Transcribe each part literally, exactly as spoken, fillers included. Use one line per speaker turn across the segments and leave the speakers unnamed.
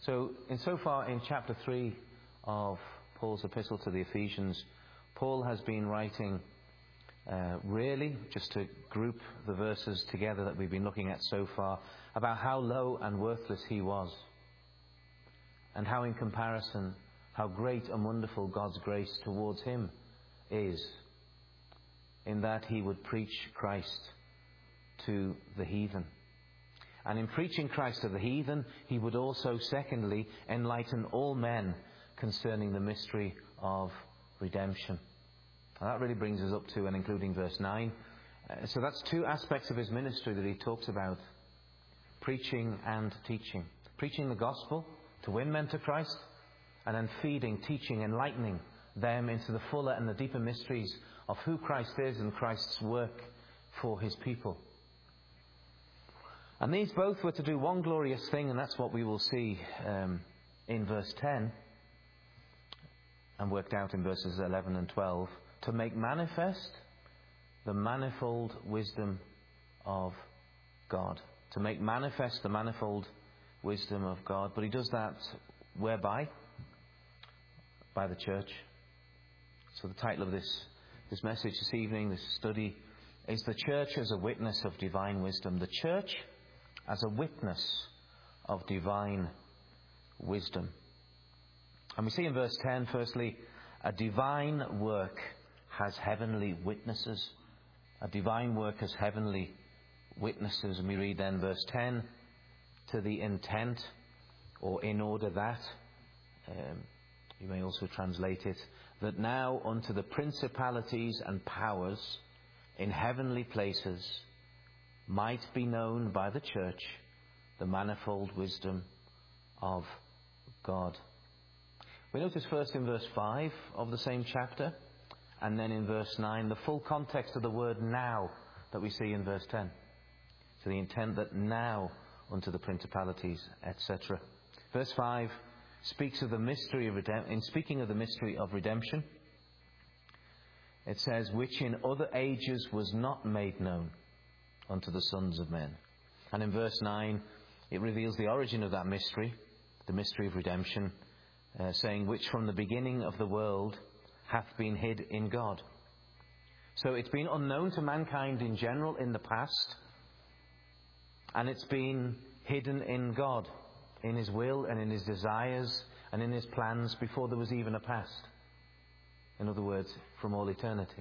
So, in so far in chapter three of Paul's epistle to the Ephesians, Paul has been writing uh, really, just to group the verses together that we've been looking at so far, about how low and worthless he was, and how in comparison, how great and wonderful God's grace towards him is, in that he would preach Christ to the heathen. And in preaching Christ to the heathen, he would also, secondly, enlighten all men concerning the mystery of redemption. And that really brings us up to and including verse nine. Uh, so that's two aspects of his ministry that he talks about: preaching and teaching. Preaching the gospel to win men to Christ, and then feeding, teaching, enlightening them into the fuller and the deeper mysteries of who Christ is and Christ's work for his people. And these both were to do one glorious thing, and that's what we will see um, in verse ten, and worked out in verses eleven and twelve, to make manifest the manifold wisdom of God. To make manifest the manifold wisdom of God. But he does that whereby? By the church. So the title of this, this message this evening, this study, is The Church as a Witness of Divine Wisdom. The church as a witness of divine wisdom. And we see in verse ten, firstly, a divine work has heavenly witnesses. A divine work has heavenly witnesses. And we read then verse ten, to the intent, or in order that, um, you may also translate it, that now unto the principalities and powers in heavenly places might be known by the church the manifold wisdom of God. We notice first in verse five of the same chapter, and then in verse nine, the full context of the word now that we see in verse ten. To the intent that now unto the principalities, et cetera. Verse five speaks of the mystery of redemption. In speaking of the mystery of redemption, it says, which in other ages was not made known unto the sons of men. And in verse nine, it reveals the origin of that mystery, the mystery of redemption, uh, saying, which from the beginning of the world hath been hid in God. So it's been unknown to mankind in general in the past, and it's been hidden in God, in his will and in his desires and in his plans before there was even a past. In other words, from all eternity.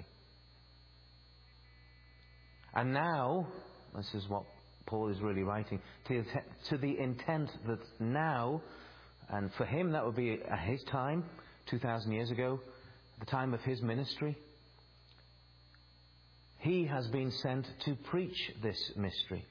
And now, this is what Paul is really writing, to, to the intent that now, and for him that would be at his time, two thousand years ago, the time of his ministry, he has been sent to preach this mystery.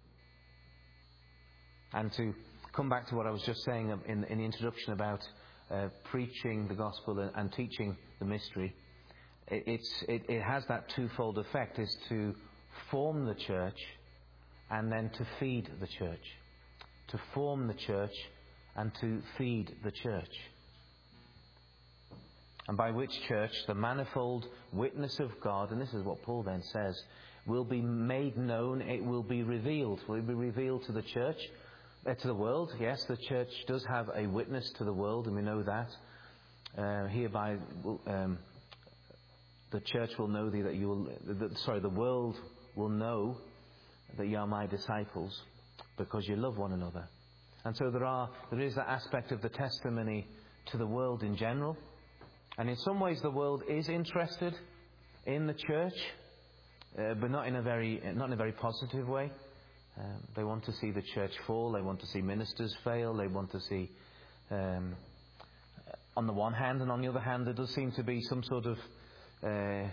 And to come back to what I was just saying in, in the introduction about uh, preaching the gospel and, and teaching the mystery, it, it's, it, it has that twofold effect, is to form the church and then to feed the church. To form the church and to feed the church. And by which church the manifold witness of God, and this is what Paul then says, will be made known, it will be revealed. Will it be revealed to the church? Uh, to the world, yes, the church does have a witness to the world, and we know that. Uh, hereby, um, the church will know thee that you will. The, sorry, the world will know that you are my disciples because you love one another. And so there are, there is that aspect of the testimony to the world in general, and in some ways the world is interested in the church, uh, but not in a very, not in a very positive way. Um, they want to see the church fall. They want to see ministers fail. They want to see, um, on the one hand, and on the other hand, there does seem to be some sort of uh, uh,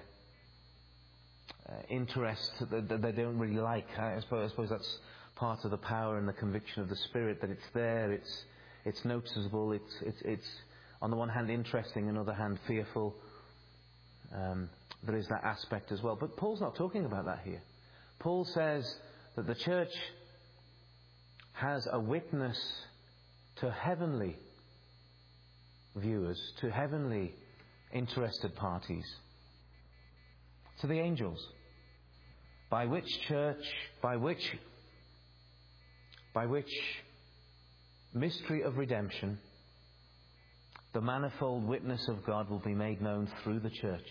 interest that, that they don't really like. I suppose, I suppose that's part of the power and the conviction of the Spirit, that it's there, it's it's noticeable, it's it's, it's on the one hand interesting, on the other hand fearful. Um, there is that aspect as well. But Paul's not talking about that here. Paul says that the church has a witness to heavenly viewers, to heavenly interested parties, to the angels, by which church, by which, by which mystery of redemption, the manifold witness of God will be made known through the church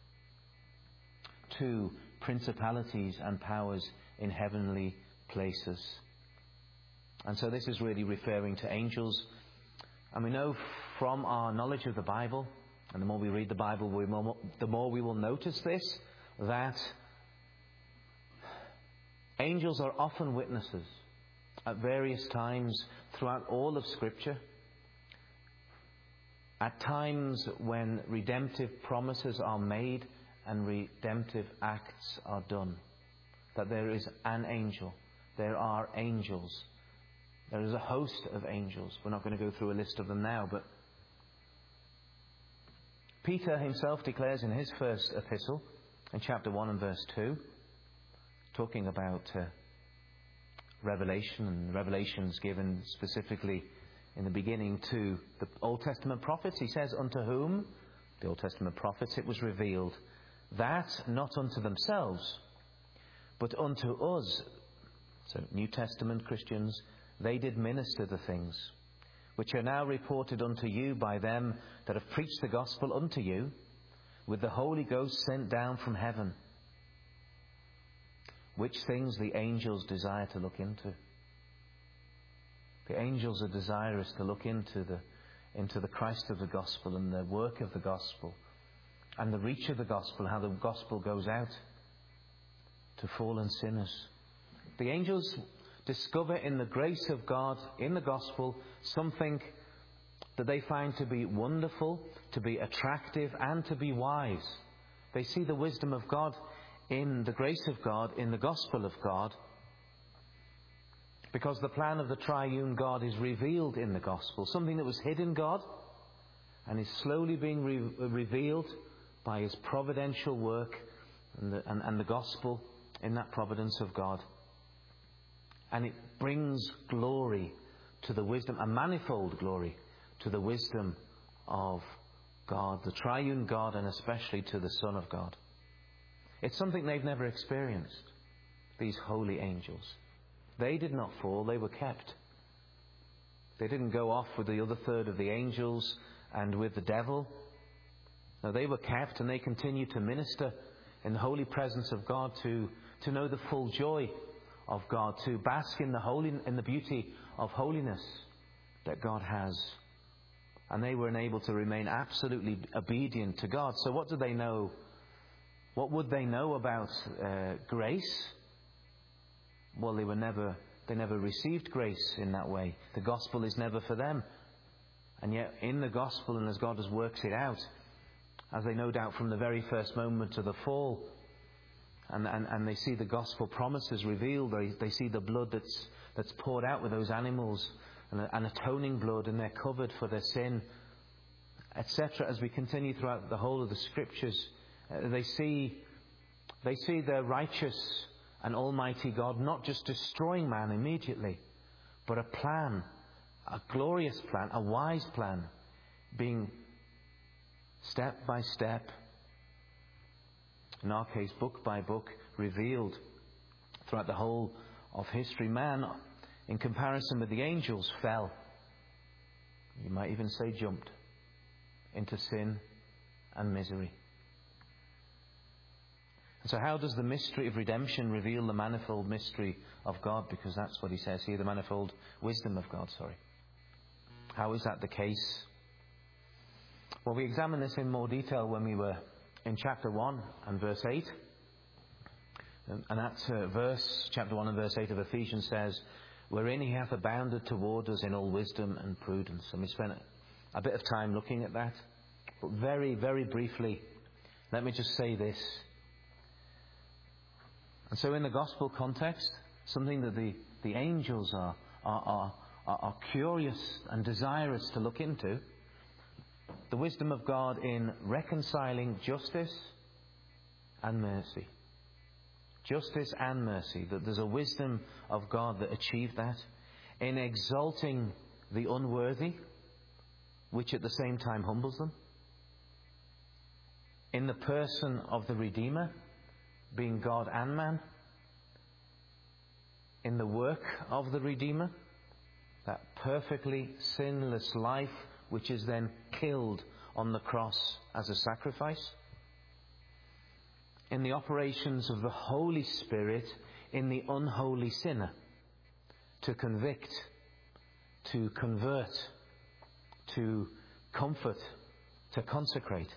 to principalities and powers in heavenly places. And so this is really referring to angels. And we know from our knowledge of the Bible, and the more we read the Bible, we more, the more we will notice this, that angels are often witnesses at various times throughout all of Scripture. At times when redemptive promises are made and redemptive acts are done, that there is an angel, there are angels, there is a host of angels. We're not going to go through a list of them now, but Peter himself declares in his first epistle, in chapter one and verse two, talking about uh, Revelation, and revelations given specifically in the beginning to the Old Testament prophets. He says, unto whom, the Old Testament prophets, it was revealed, that not unto themselves, but unto us, so New Testament Christians, they did minister the things which are now reported unto you by them that have preached the gospel unto you, with the Holy Ghost sent down from heaven, which things the angels desire to look into. The angels are desirous to look into the into the Christ of the gospel and the work of the gospel and the reach of the gospel, how the gospel goes out to fallen sinners. The angels discover in the grace of God, in the gospel, something that they find to be wonderful, to be attractive, and to be wise. They see the wisdom of God in the grace of God, in the gospel of God, because the plan of the triune God is revealed in the gospel. Something that was hid in God and is slowly being re- revealed by His providential work and the, and, and the gospel in that providence of God. And it brings glory to the wisdom, a manifold glory to the wisdom of God, the triune God, and especially to the Son of God. It's something they've never experienced, these holy angels. They did not fall, they were kept. They didn't go off with the other third of the angels and with the devil. No, they were kept, and they continue to minister in the holy presence of God, to, to know the full joy of God, to bask in the holy, in the beauty of holiness that God has. And they were enabled to remain absolutely obedient to God. So what do they know? What would they know about uh, grace? Well, they were never, they never received grace in that way. The gospel is never for them. And yet in the gospel, and as God has worked it out, as they no doubt from the very first moment of the fall, and, and, and they see the gospel promises revealed, they, they see the blood that's, that's poured out with those animals, and an atoning blood, and they're covered for their sin, et cetera. As we continue throughout the whole of the Scriptures, uh, they see they see their righteous and almighty God not just destroying man immediately, but a plan, a glorious plan, a wise plan, being step by step, in our case book by book, revealed throughout the whole of history. Man, in comparison with the angels, fell. You might even say jumped into sin and misery. And so how does the mystery of redemption reveal the manifold mystery of God? Because that's what he says here, the manifold wisdom of God, sorry. How is that the case? Well, we examined this in more detail when we were in chapter one and verse eight. And that uh, verse, chapter one and verse eight of Ephesians says, wherein he hath abounded toward us in all wisdom and prudence. And we spent a bit of time looking at that. But very, very briefly, let me just say this. And so in the gospel context, something that the, the angels are, are, are, are curious and desirous to look into, the wisdom of God in reconciling justice and mercy. Justice and mercy, that there's a wisdom of God that achieved that. In exalting the unworthy, which at the same time humbles them. In the person of the Redeemer, being God and man. In the work of the Redeemer, That perfectly sinless life which is then killed on the cross as a sacrifice. In the operations of the Holy Spirit in the unholy sinner, to convict, to convert, to comfort, to consecrate.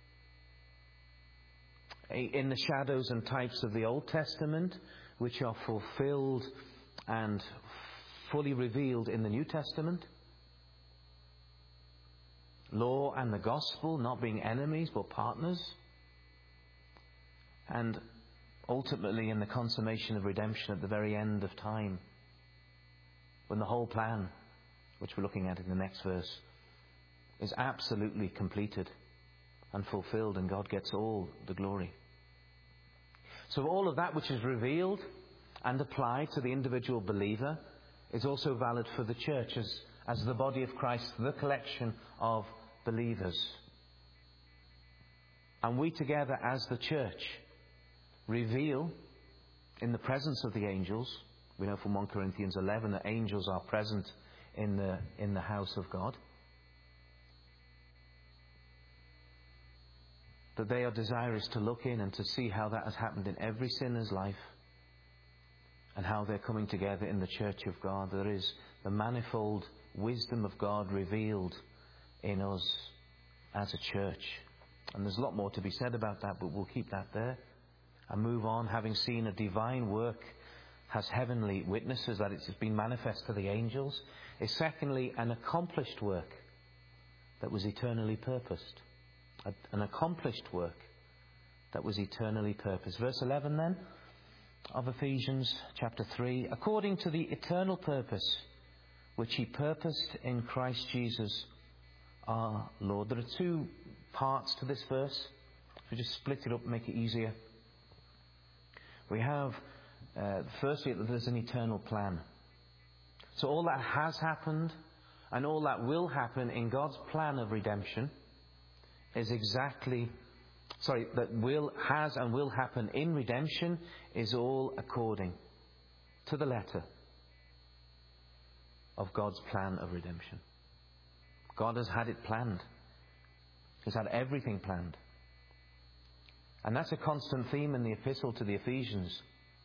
In the shadows and types of the Old Testament, which are fulfilled and fully revealed in the New Testament. Law and the gospel not being enemies but partners. And ultimately in the consummation of redemption at the very end of time, when the whole plan, which we're looking at in the next verse, is absolutely completed and fulfilled, and God gets all the glory. So all of that which is revealed and applied to the individual believer is also valid for the church as, as the body of Christ, the collection of believers. And we together as the church reveal in the presence of the angels. We know from First Corinthians eleven that angels are present in the, in the house of God. That they are desirous to look in and to see how that has happened in every sinner's life, and how they're coming together in the church of God. There is the manifold wisdom of God revealed in us as a church. And there's a lot more to be said about that, but we'll keep that there and move on. Having seen a divine work has heavenly witnesses, that it's been manifest to the angels, is secondly an accomplished work that was eternally purposed. An accomplished work that was eternally purposed. Verse eleven then of Ephesians chapter three. According to the eternal purpose which He purposed in Christ Jesus our Lord. There are two parts to this verse. If we just split it up and make it easier. We have, uh, firstly, that there's an eternal plan. So all that has happened and all that will happen in God's plan of redemption is exactly, sorry, that will, has and will happen in redemption is all according to the letter of God's plan of redemption. God has had it planned. He's had everything planned. And that's a constant theme in the epistle to the Ephesians.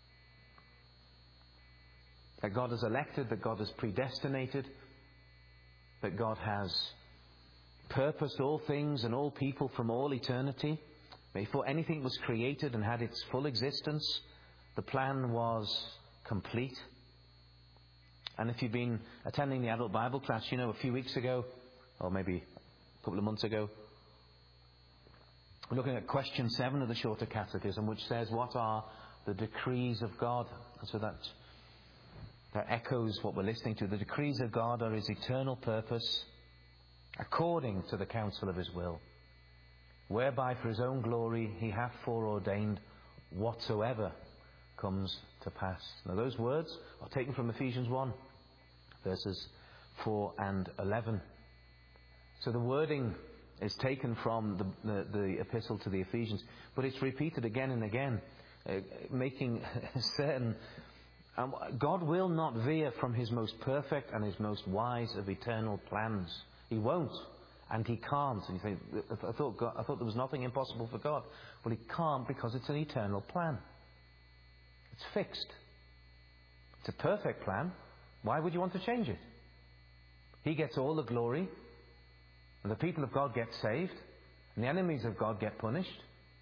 That God has elected, that God has predestinated, that God has purposed all things and all people from all eternity. Before anything was created and had its full existence, the plan was complete. And if you've been attending the adult Bible class, you know a few weeks ago, or maybe a couple of months ago, we're looking at question seven of the Shorter Catechism, which says, what are the decrees of God? And so that, that echoes what we're listening to. The decrees of God are His eternal purpose, according to the counsel of His will, whereby for His own glory He hath foreordained whatsoever comes to pass. Now those words are taken from Ephesians one, verses four and eleven. So the wording is taken from the, the, the epistle to the Ephesians, but it's repeated again and again, uh, making certain um, God will not veer from His most perfect and His most wise of eternal plans. He won't, and He can't. And you think, I thought, God, I thought there was nothing impossible for God. Well, He can't, because it's an eternal plan. It's fixed. It's a perfect plan. Why would you want to change it? He gets all the glory, and the people of God get saved, and the enemies of God get punished.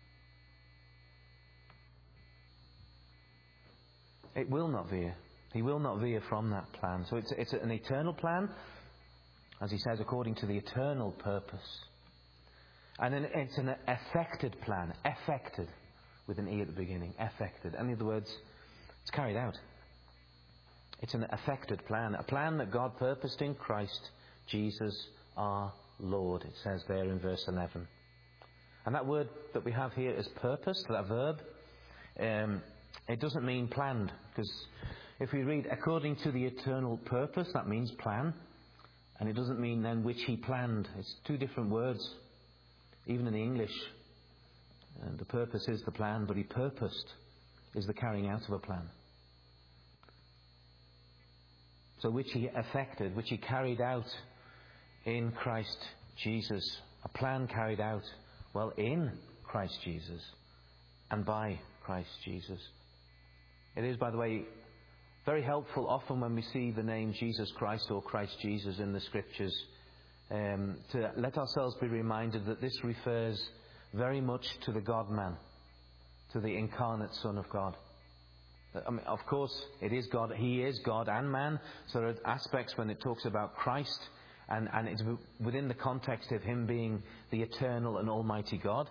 It will not veer. He will not veer from that plan. So it's, it's an eternal plan, as he says, according to the eternal purpose. And then it's an affected plan. Affected, with an E at the beginning. Affected. In other words, it's carried out. It's an affected plan. A plan that God purposed in Christ Jesus our Lord. It says there in verse eleven. And that word that we have here is purpose, that verb. Um, it doesn't mean planned. Because if we read according to the eternal purpose, that means plan. And it doesn't mean then which He planned. It's two different words. Even in the English, uh, the purpose is the plan, but He purposed is the carrying out of a plan. So which he effected, which he carried out in Christ Jesus. A plan carried out, well, in Christ Jesus and by Christ Jesus. It is, by the way, very helpful often when we see the name Jesus Christ or Christ Jesus in the Scriptures, um, to let ourselves be reminded that this refers very much to the God-man, to the incarnate Son of God. I mean, of course, it is God. He is God and man. So there are aspects when it talks about Christ, and, and it's within the context of him being the eternal and almighty God.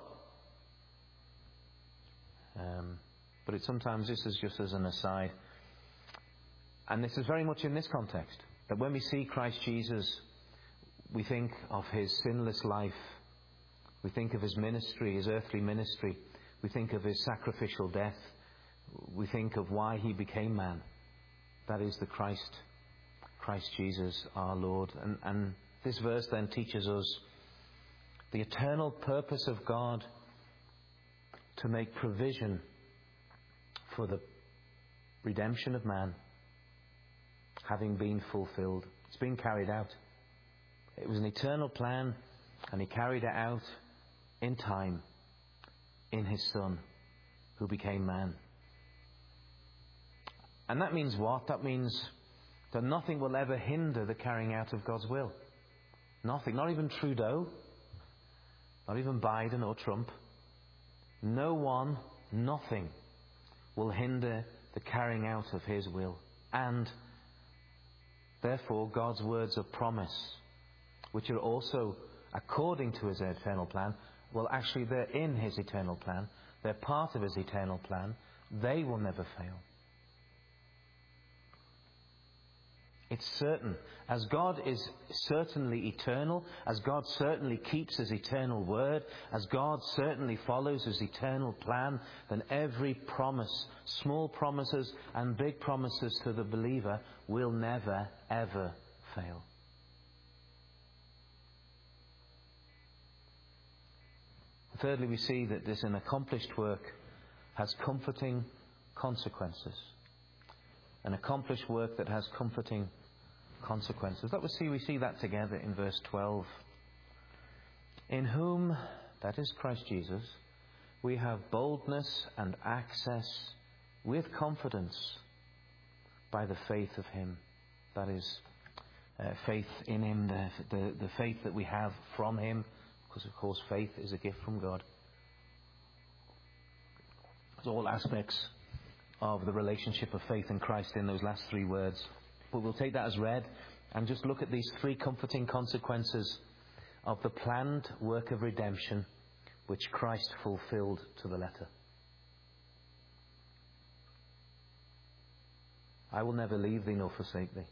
Um, but it sometimes, this is just as an aside. And this is very much in this context, that when we see Christ Jesus, we think of his sinless life. We think of his ministry, his earthly ministry. We think of his sacrificial death. We think of why he became man. That is the Christ, Christ Jesus our Lord. And, and this verse then teaches us the eternal purpose of God to make provision for the redemption of man having been fulfilled. It's been carried out. It was an eternal plan, and he carried it out in time in his Son who became man. And that means what? That means that nothing will ever hinder the carrying out of God's will. Nothing. Not even Trudeau. Not even Biden or Trump. No one, nothing will hinder the carrying out of his will. And therefore God's words of promise, which are also according to his eternal plan, well, actually they're in his eternal plan. They're part of his eternal plan. They will never fail. It's certain. As God is certainly eternal, as God certainly keeps his eternal word, as God certainly follows his eternal plan, then every promise, small promises and big promises to the believer, will never, ever fail. Thirdly, we see that this an accomplished work has comforting consequences. An accomplished work that has comforting consequences. That we see, we see that together in verse twelve. In whom, that is Christ Jesus, we have boldness and access with confidence by the faith of him. That is uh, faith in him, the, the, the faith that we have from him. Because, of course, faith is a gift from God. There's all aspects of the relationship of faith in Christ in those last three words. But we'll take that as read and just look at these three comforting consequences of the planned work of redemption which Christ fulfilled to the letter. I will never leave thee nor forsake thee.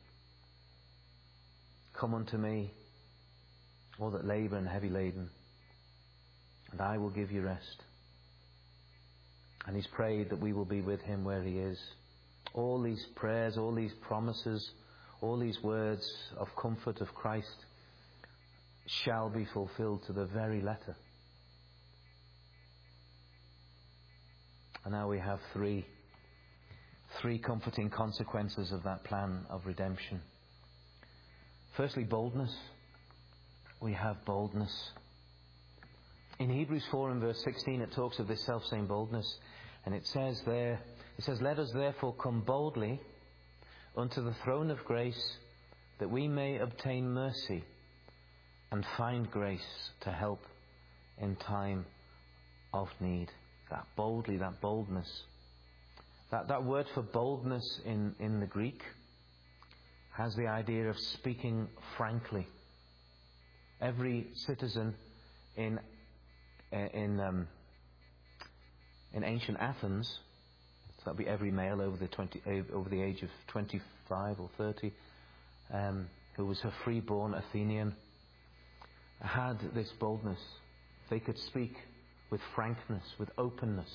Come unto me, all that labour and heavy laden, and I will give you rest. And he's prayed that we will be with him where he is. All these prayers, all these promises, all these words of comfort of Christ shall be fulfilled to the very letter. And now we have three, three comforting consequences of that plan of redemption. Firstly, boldness. We have boldness. In Hebrews four and verse sixteen it talks of this self-same boldness, and it says there, it says, let us therefore come boldly unto the throne of grace, that we may obtain mercy and find grace to help in time of need. That boldly, that boldness. That, that word for boldness in, in the Greek has the idea of speaking frankly. Every citizen in in um, in ancient Athens, so that'd be every male over the twenty over the age of twenty-five or thirty, um, who was a free-born Athenian, had this boldness. They could speak with frankness, with openness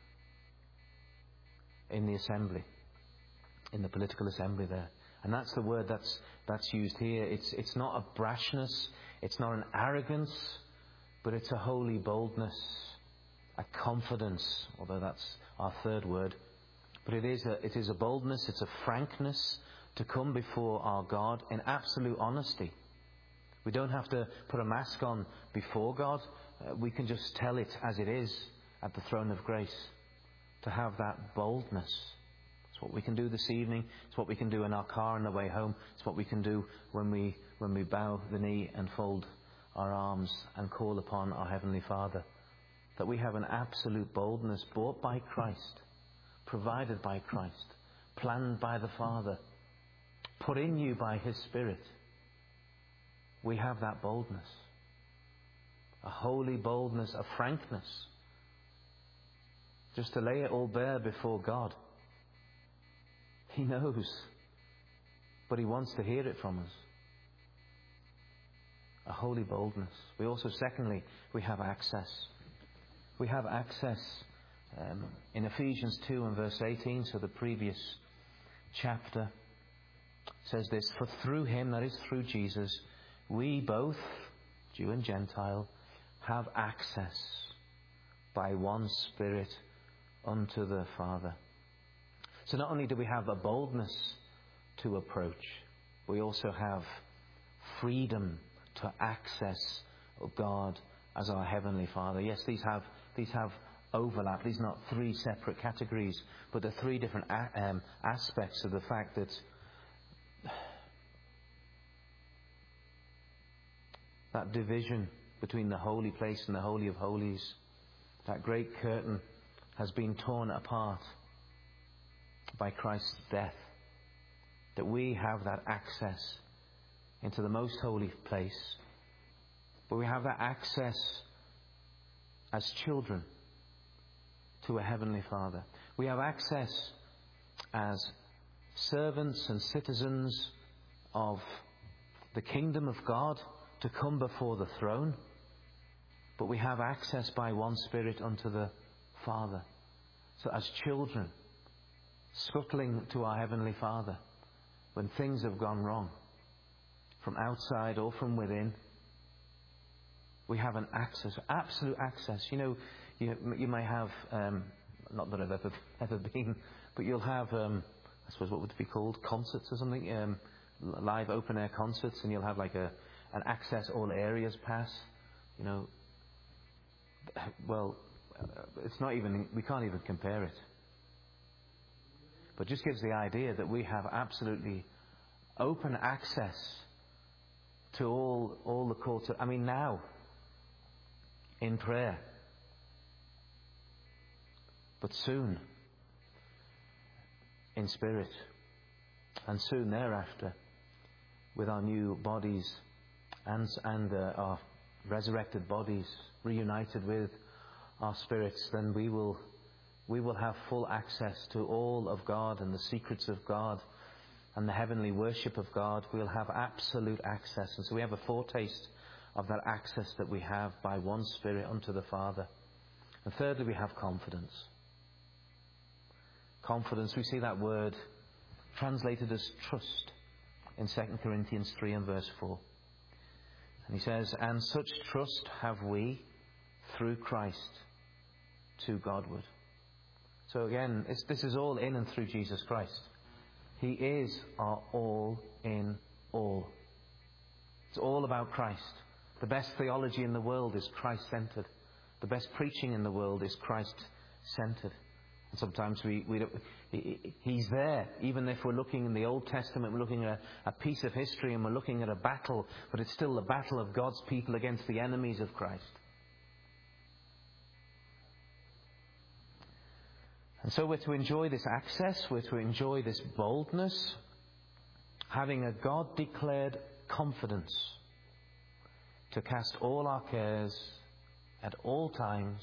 in the assembly, in the political assembly there. And that's the word that's that's used here. It's it's not a brashness, it's not an arrogance, but it's a holy boldness, a confidence, although that's our third word. But it is a, it is a boldness, it's a frankness to come before our God in absolute honesty. We don't have to put a mask on before God. Uh, we can just tell it as it is at the throne of grace. To have that boldness. It's what we can do this evening. It's what we can do in our car on the way home. It's what we can do when we when we bow the knee and fold our arms and call upon our Heavenly Father. That we have an absolute boldness bought by Christ, provided by Christ, planned by the Father, put in you by His Spirit. We have that boldness. A holy boldness, a frankness. Just to lay it all bare before God. He knows. But He wants to hear it from us. A holy boldness. We also, secondly, we have access. We have access um, in Ephesians two and verse eighteen, so the previous chapter, says this: for through Him, that is through Jesus, we both, Jew and Gentile, have access by one Spirit unto the Father. So not only do we have a boldness to approach, we also have freedom to access God as our Heavenly Father. Yes, these have these have overlap. These are not three separate categories, but they're three different a- um, aspects of the fact that that division between the holy place and the Holy of Holies, that great curtain, has been torn apart by Christ's death. That we have that access into the most holy place. But we have that access as children to a Heavenly Father. We have access as servants and citizens of the kingdom of God to come before the throne. But we have access by one Spirit unto the Father. So as children, scuttling to our Heavenly Father when things have gone wrong, from outside or from within, we have an access, absolute access. You know, you, you may have, um, not that I've ever, ever been, but you'll have, um, I suppose what would it be called, concerts or something, um, live open air concerts, and you'll have like a an access all areas pass. You know, well, it's not even, we can't even compare it. But just gives the idea that we have absolutely open access to all all the courts. I mean, now in prayer, but soon in spirit, and soon thereafter with our new bodies and and uh, our resurrected bodies reunited with our spirits, then we will we will have full access to all of God and the secrets of God and the heavenly worship of God. We'll have absolute access. And so we have a foretaste of that access that we have by one Spirit unto the Father. And thirdly, we have confidence. Confidence, we see that word translated as trust in Second Corinthians three and verse four. And he says, and such trust have we through Christ to Godward. So again, it's, this is all in and through Jesus Christ. He is our all in all. It's all about Christ. The best theology in the world is Christ-centered. The best preaching in the world is Christ-centered. And sometimes we, we don't, he, He's there. Even if we're looking in the Old Testament, we're looking at a, a piece of history and we're looking at a battle, but it's still the battle of God's people against the enemies of Christ. And so we're to enjoy this access, we're to enjoy this boldness, having a God-declared confidence to cast all our cares at all times,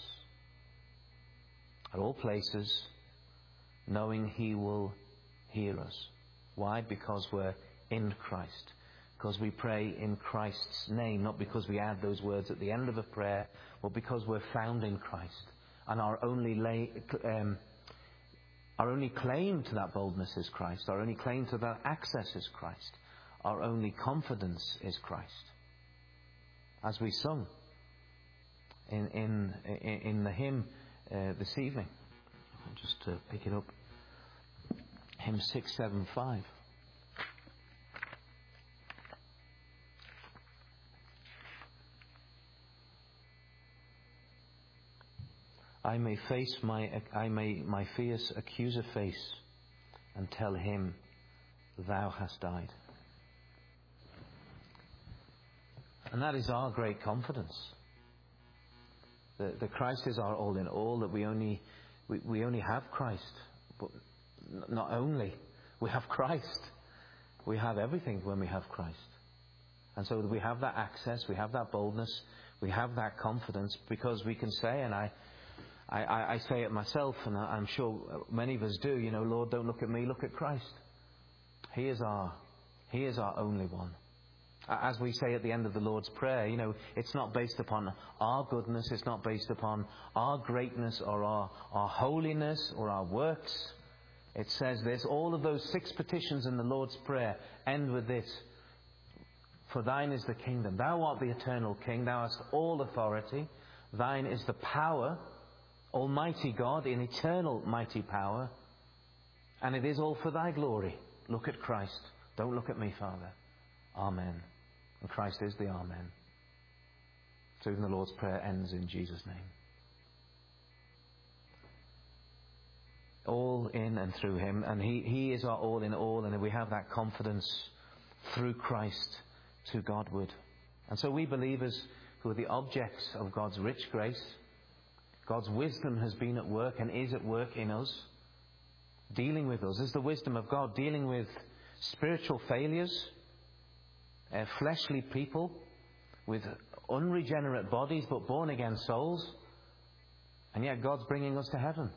at all places, knowing He will hear us. Why? Because we're in Christ. Because we pray in Christ's name, not because we add those words at the end of a prayer, but because we're found in Christ. And our only lay, um, Our only claim to that boldness is Christ. Our only claim to that access is Christ. Our only confidence is Christ. As we sung in in in the hymn uh, this evening, just to pick it up. hymn six seven five. I may face my, I may my fierce accuser face, and tell him, thou hast died. And that is our great confidence. That, that Christ is our all in all, that we only, we, we only have Christ. But not only, we have Christ. We have everything when we have Christ. And so we have that access, we have that boldness, we have that confidence, because we can say, and I, I, I say it myself, and I'm sure many of us do, you know, Lord, don't look at me, look at Christ. He is our, He is our only one. As we say at the end of the Lord's Prayer, you know, it's not based upon our goodness, it's not based upon our greatness or our, our holiness or our works. It says this, all of those six petitions in the Lord's Prayer end with this: for thine is the kingdom. Thou art the eternal King, thou hast all authority. Thine is the power, Almighty God, in eternal mighty power. And it is all for thy glory. Look at Christ. Don't look at me, Father. Amen. And Christ is the Amen. So even the Lord's Prayer ends in Jesus' name. All in and through Him. And He, he is our all in all. And we have that confidence through Christ to Godward. And so we believers who are the objects of God's rich grace, God's wisdom has been at work and is at work in us, dealing with us. Is the wisdom of God dealing with spiritual failures, uh, fleshly people with unregenerate bodies but born again souls, and yet God's bringing us to heaven.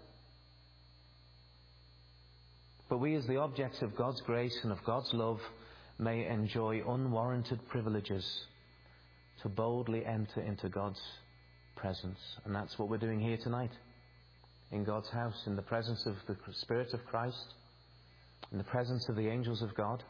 But we, as the objects of God's grace and of God's love, may enjoy unwarranted privileges to boldly enter into God's presence. And that's what we're doing here tonight, in God's house, in the presence of the Spirit of Christ, in the presence of the angels of God.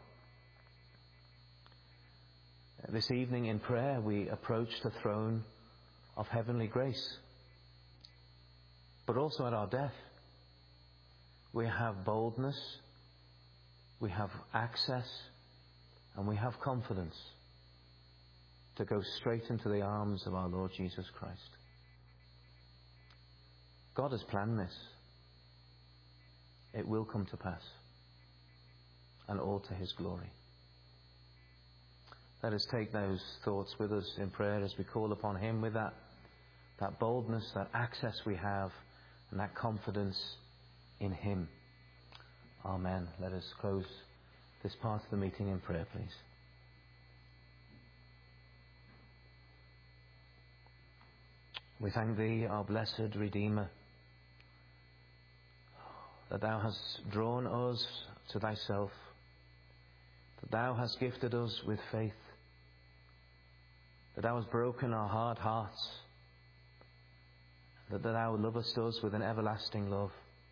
This evening in prayer we approach the throne of heavenly grace. But also at our death we have boldness, we have access, and we have confidence to go straight into the arms of our Lord Jesus Christ. God has planned this. It will come to pass, and all to His glory. Let us take those thoughts with us in prayer as we call upon Him with that, that boldness, that access we have, and that confidence in Him. Amen. Let us close this part of the meeting in prayer, please. We thank Thee, our blessed Redeemer, that Thou hast drawn us to Thyself, that Thou hast gifted us with faith, that Thou hast broken our hard hearts, that Thou lovest us with an everlasting love,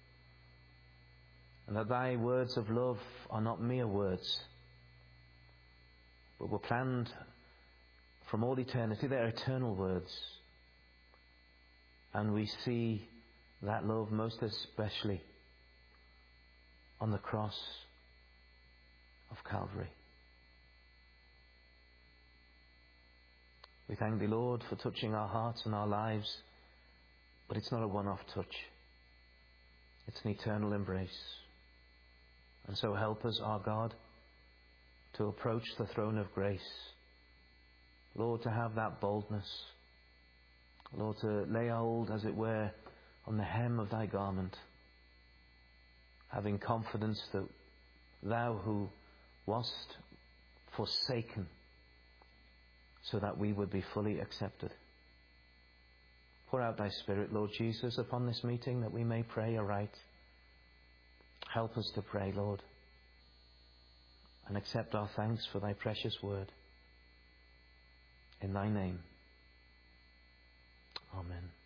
and that Thy words of love are not mere words, but were planned from all eternity. They are eternal words. And we see that love most especially on the cross of Calvary. We thank Thee, Lord, for touching our hearts and our lives, but it's not a one-off touch. It's an eternal embrace. And so help us, our God, to approach the throne of grace. Lord, to have that boldness. Lord, to lay hold, as it were, on the hem of Thy garment, having confidence that Thou who wast forsaken, so that we would be fully accepted. Pour out Thy Spirit, Lord Jesus, upon this meeting, that we may pray aright. Help us to pray, Lord, and accept our thanks for Thy precious word. In Thy name. Amen.